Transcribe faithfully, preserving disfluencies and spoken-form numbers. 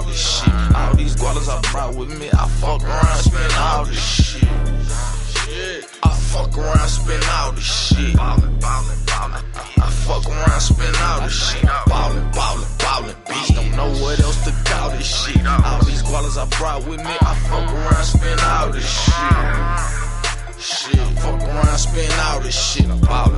this shit. All these gualas I brought with me, I fuck around, spend all this shit. I fuck around, spend all this shit. Ballin', ballin', ballin'. I fuck around, spend all this shit. Ballin', ballin', ballin', bitch. Don't know what else to call this shit. All these gualas I brought with me, I fuck around, spend all this shit. Shit, fuck around, spend all this shit. I'm ballin'.